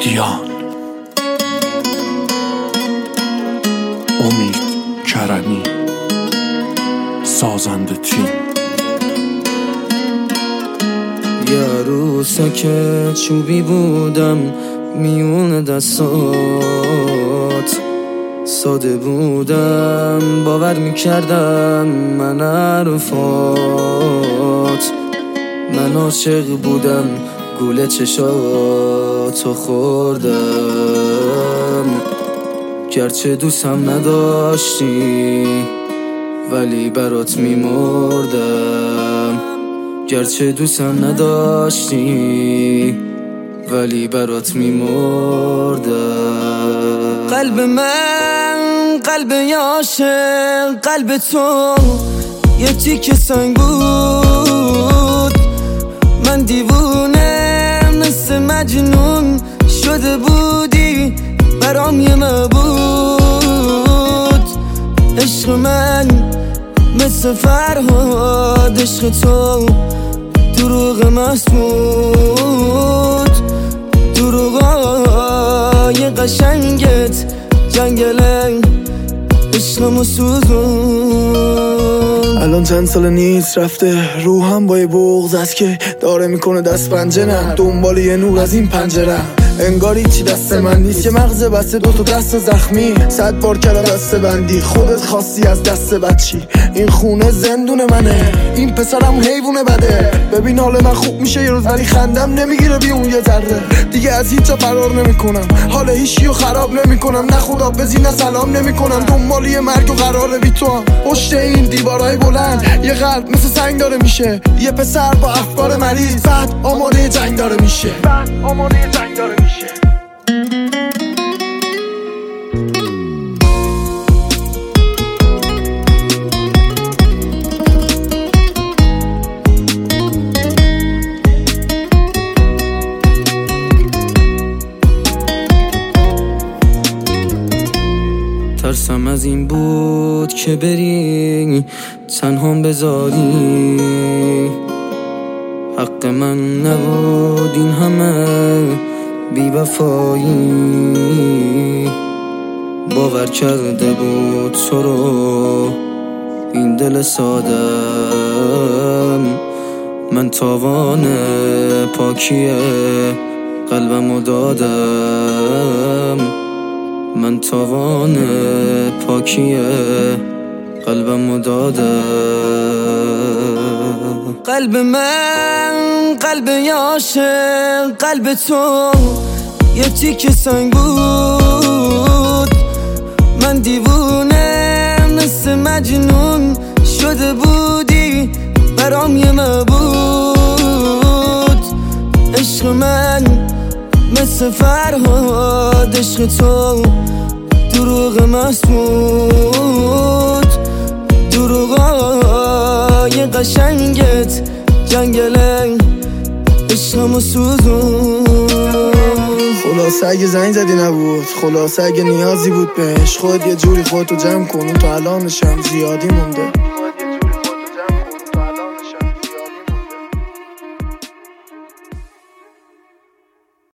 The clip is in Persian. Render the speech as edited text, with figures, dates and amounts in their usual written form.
دیان، امید کرمی، سازنده تیم. یه عروسک چوبی بودم میون دستات، ساده بودم باور میکردم من حرفات، من عاشق بودم گوله چشاتو خوردم، گرچه دوستم نداشتی ولی برات میمردم، گرچه دوستم نداشتی ولی برات میمردم. قلب من قلب عاشق، قلب تو یه تیکه سنگ بود، من دیوونه مثل مجنون شده بودی برام یه مبود. عشق من مثل فرهاد، عشق تو دروغ مسمود، دروغای قشنگت جنگله عشقمو سوزون. الان چند سال نیست رفته، روحم با یه بغض است که داره میکنه دست پنجه، نه دنبال یه نور از این پنجره، انگاری چی دست من نیست، یه مغز بسته دوتا دست زخمی، 100 بار کردم دست بندی، خودت خواستی از دست بچی، این خونه زندون منه، این پسرم حیوونه بده، ببین حال من خوب میشه یه روز ولی خندم نمیگیره بی اون یه ذره، دیگه از هیچ جا فرار نمیکنم، حال هیچیو خراب نمیکنم، نه خدا بزی نه سلام نمیکنم، دنبال یه مرگ و قراره بی تو هم پشت این دیوارای بلند، یه قلب مثل سنگ داره میشه، یه پسر با افکار مریض، بعد آماده جنگ داره میشه، ترسم از این بود که بری تنهام بذاری، حق من نبود این همه بی‌وفایی، باور کرده بود تو رو این دل سادم، من تاوان پاکی قلبمو دادم، من تاوان پاکی قلبمو دادم. قلب من قلب عاشق، قلب تو یه تیکه سنگ بود، من دیوونه مثل مجنون شده بودی برام یه مبود. عشق من مثل فرهاد، عشق تو دروغ مسمود، دروغای قشنگت جنگله عشقمو سوزون. خلاصه اگه زنگ زدی نبود، خلاصه اگه نیازی بود بهش، خود یه جوری خودتو جمع کن، تا الانشم زیادی مونده.